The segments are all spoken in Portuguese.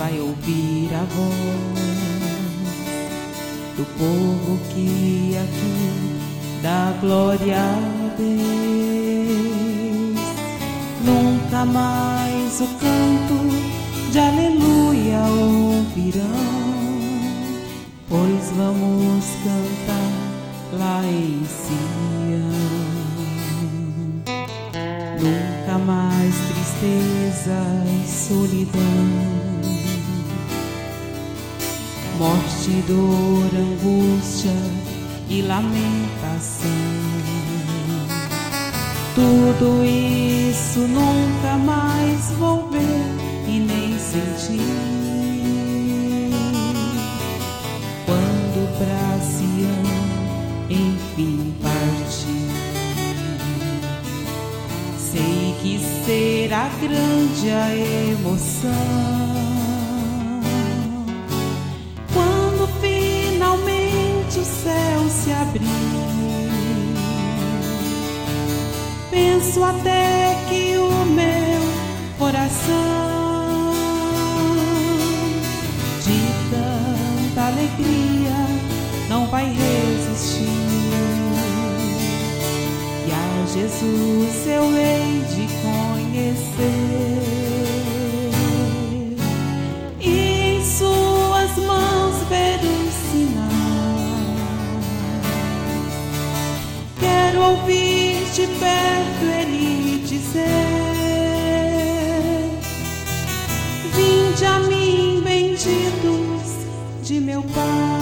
vai ouvir a voz do povo que aqui dá glória a Deus. Nunca mais o canto de aleluia ouvirão, pois vamos cantar lá em Sião. Nunca mais tristeza e solidão, morte, dor, angústia e lamentação. Tudo isso nunca mais vou ver e nem sentir. Quando pra Sião enfim partir, sei que será grande a emoção quando finalmente o céu se abrir. Penso até que o meu coração, de tanta alegria, não vai resistir. E a Jesus eu hei de conhecer, e em suas mãos ver os sinais. Quero ouvir de perto ele dizer: vinde a mim, benditos de meu Pai.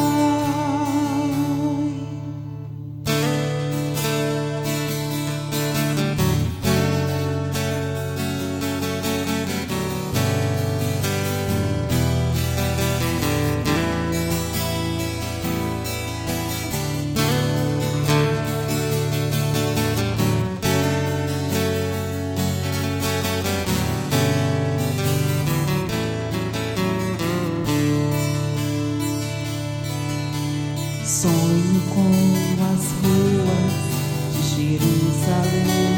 Sonho com as ruas de Jerusalém,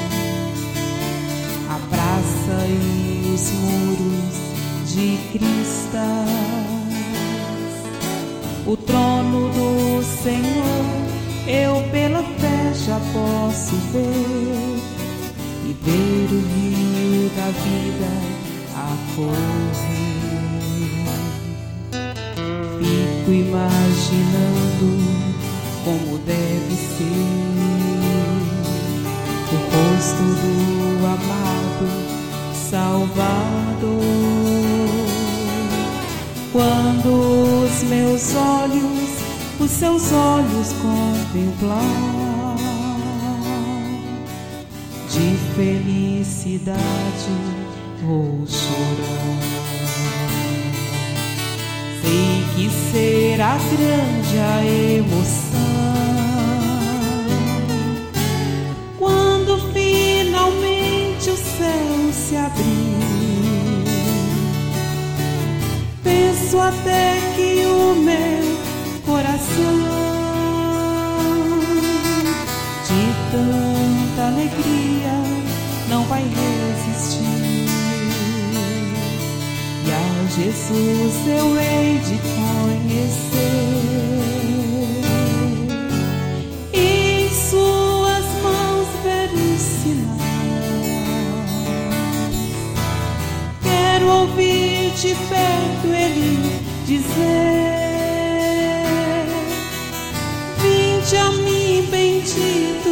a praça e os muros de cristais, o trono do Senhor eu pela fé já posso ver, e ver o rio da vida a correr. Fico imaginando como deve ser o rosto do amado Salvador, quando os meus olhos, os seus olhos contemplar, de felicidade vou chorar. Sei que será grande a emoção quando finalmente o céu se abrir. Penso até que o meu coração, de tanta alegria, não vai resistir. E a Jesus eu hei de conhecer, e em suas mãos ver os sinais. Quero ouvir de perto ele dizer: vinde a mim, bendito